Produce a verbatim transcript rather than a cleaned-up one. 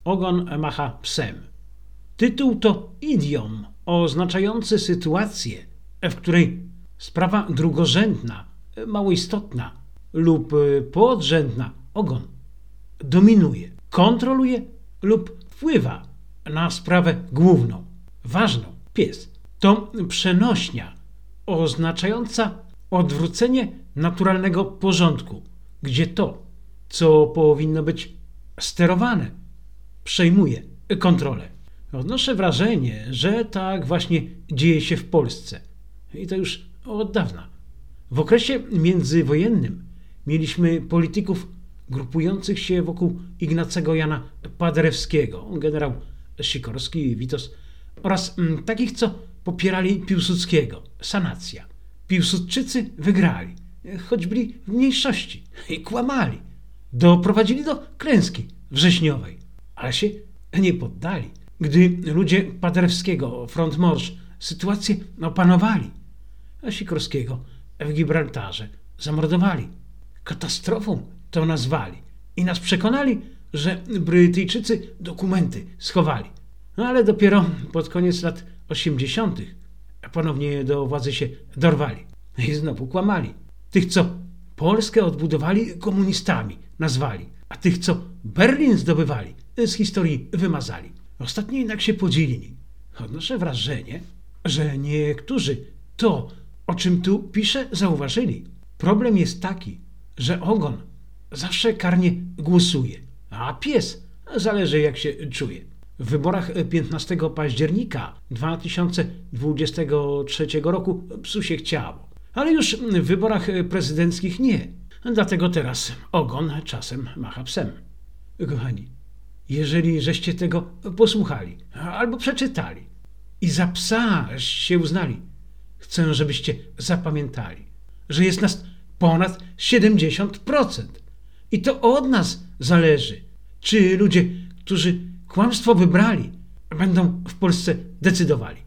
Ogon macha psem. Tytuł to idiom oznaczający sytuację, w której sprawa drugorzędna, mało istotna lub podrzędna, ogon, dominuje, kontroluje lub wpływa na sprawę główną, ważną, pies. To przenośnia oznaczająca odwrócenie naturalnego porządku, gdzie to, co powinno być sterowane, przejmuje kontrolę. Odnoszę wrażenie, że tak właśnie dzieje się w Polsce. I to już od dawna. W okresie międzywojennym mieliśmy polityków grupujących się wokół Ignacego Jana Paderewskiego, generał Sikorski, Witos, oraz m, takich, co popierali Piłsudskiego, sanacja. Piłsudczycy wygrali, choć byli w mniejszości i kłamali. Doprowadzili do klęski wrześniowej, ale się nie poddali. Gdy ludzie Paderewskiego, front morsz, sytuację opanowali, a Sikorskiego w Gibraltarze zamordowali. Katastrofą to nazwali i nas przekonali, że Brytyjczycy dokumenty schowali. No ale dopiero pod koniec lat osiemdziesiątych ponownie do władzy się dorwali i znowu kłamali. Tych, co Polskę odbudowali, komunistami nazwali, a tych, co Berlin zdobywali, z historii wymazali. Ostatnio jednak się podzielili. Odnoszę wrażenie, że niektórzy to, o czym tu piszę, zauważyli. Problem jest taki, że ogon zawsze karnie głosuje, a pies zależy jak się czuje. W wyborach piętnastego października dwa tysiące dwudziestego trzeciego roku psu się chciało, ale już w wyborach prezydenckich nie. Dlatego teraz ogon czasem macha psem. Kochani, jeżeli żeście tego posłuchali albo przeczytali i za psa się uznali, chcę, żebyście zapamiętali, że jest nas ponad siedemdziesiąt procent. I to od nas zależy, czy ludzie, którzy kłamstwo wybrali, będą w Polsce decydowali.